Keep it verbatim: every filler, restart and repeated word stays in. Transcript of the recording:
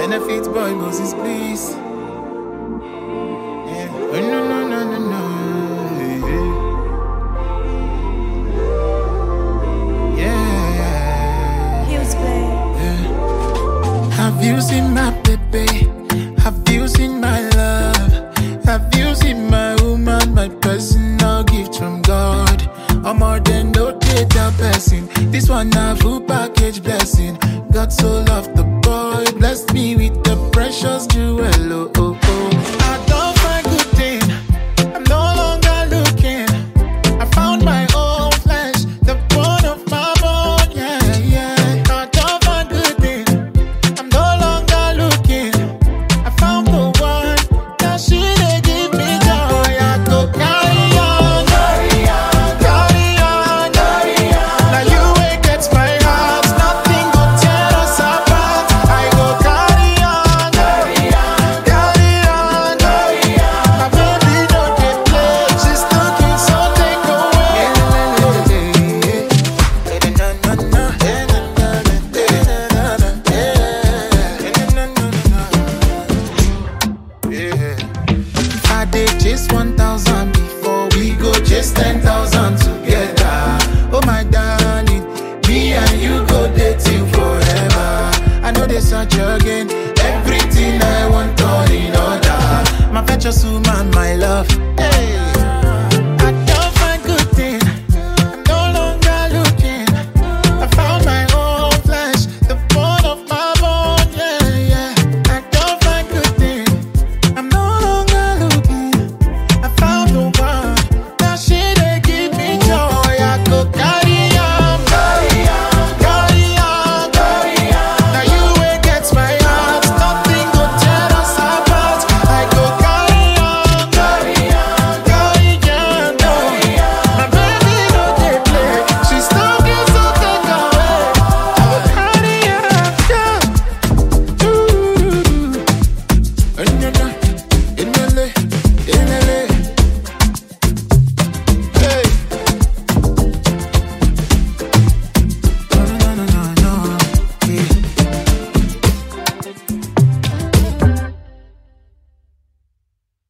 Benefits boy, Moses, please. Yeah. Oh, no, no, no, no, no. Yeah. He was playing. Yeah. Have you seen my baby? Have you seen my love? Have you seen my woman, my personal gift from God? I'm more than no data person. This one a full package blessing. God so loved the